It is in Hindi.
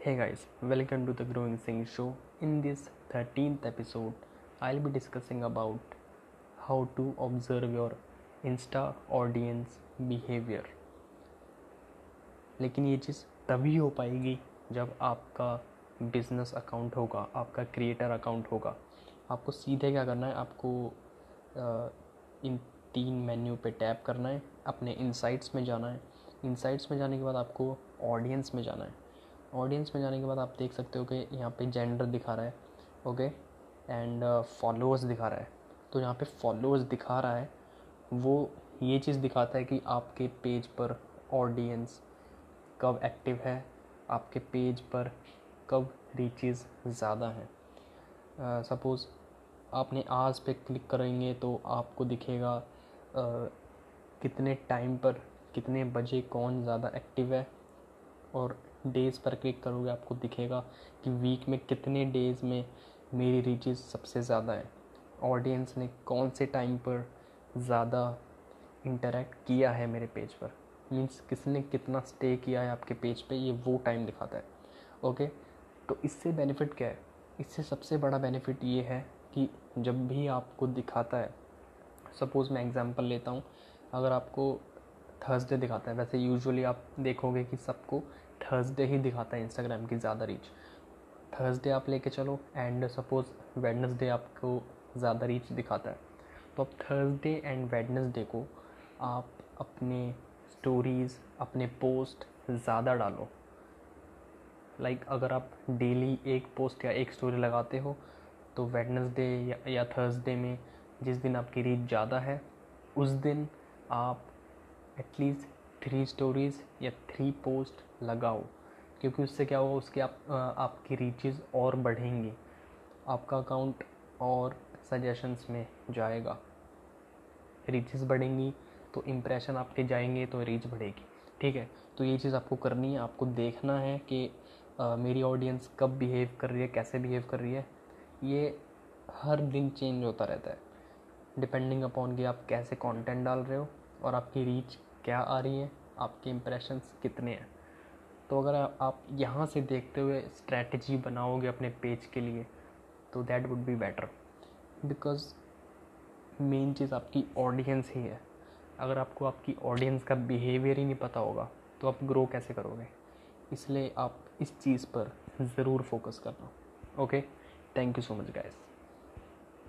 Hey guys, welcome to the Growing Sing Show. In this 13th episode, I'll be discussing about how to observe your Insta audience behavior. लेकिन ये चीज़ तभी हो पाएगी जब आपका बिजनेस अकाउंट होगा, आपका क्रिएटर अकाउंट होगा. आपको सीधे क्या करना है, आपको इन 3 मेन्यू पे टैप करना है, अपने इनसाइट्स में जाना है. इनसाइट्स में जाने के बाद आपको ऑडियंस में जाना है. ऑडियंस में जाने के बाद आप देख सकते हो कि यहाँ पे जेंडर दिखा रहा है, ओके, एंड फॉलोअर्स दिखा रहा है. तो यहाँ पे फॉलोअर्स दिखा रहा है, वो ये चीज़ दिखाता है कि आपके पेज पर ऑडियंस कब एक्टिव है, आपके पेज पर कब रीचेस ज़्यादा हैं. सपोज़ आपने आज पे क्लिक करेंगे तो आपको दिखेगा कितने टाइम पर, कितने बजे कौन ज़्यादा एक्टिव है. और डेज़ पर क्लिक करोगे आपको दिखेगा कि वीक में कितने डेज़ में मेरी रीचेस सबसे ज़्यादा है, ऑडियंस ने कौन से टाइम पर ज़्यादा इंटरेक्ट किया है मेरे पेज पर. मीन्स किसने कितना स्टे किया है आपके पेज पे, ये वो टाइम दिखाता है. ओके, तो इससे बेनिफिट क्या है? इससे सबसे बड़ा बेनिफिट ये है कि जब भी आपको दिखाता है, सपोज़ मैं एग्जांपल लेता हूँ, अगर आपको थर्सडे दिखाता है, वैसे यूजुअली आप देखोगे कि सबको थर्सडे ही दिखाता है इंस्टाग्राम की ज़्यादा रीच. थर्सडे आप लेके चलो एंड सपोज़ वेडनेसडे आपको ज़्यादा रीच दिखाता है. तो अब थर्सडे एंड वेडनेसडे को आप अपने स्टोरीज़, अपने पोस्ट ज़्यादा डालो. लाइक अगर आप डेली एक पोस्ट या एक स्टोरी लगाते हो तो वेडनेसडे या थर्सडे में जिस दिन आपकी रीच ज़्यादा है उस दिन आप एटलीस्ट 3 स्टोरीज़ या 3 पोस्ट लगाओ, क्योंकि उससे क्या होगा, उसके आपकी रीचेस और बढ़ेंगी, आपका अकाउंट और सजेशंस में जाएगा. रीचेस बढ़ेंगी तो इम्प्रेशन आपके जाएंगे तो रीच बढ़ेगी. ठीक है, तो ये चीज़ आपको करनी है. आपको देखना है कि मेरी ऑडियंस कब बिहेव कर रही है, कैसे बिहेव कर रही है. ये हर दिन चेंज होता रहता है डिपेंडिंग अपॉन कि आप कैसे कंटेंट डाल रहे हो और आपकी रीच क्या आ रही है, आपके इम्प्रेशंस कितने हैं. तो अगर आप यहाँ से देखते हुए स्ट्रैटेजी बनाओगे अपने पेज के लिए तो that would be better, because main चीज़ आपकी ऑडियंस ही है. अगर आपको आपकी ऑडियंस का बिहेवियर ही नहीं पता होगा तो आप ग्रो कैसे करोगे. इसलिए आप इस चीज़ पर ज़रूर फोकस करना. Okay, thank you so much guys.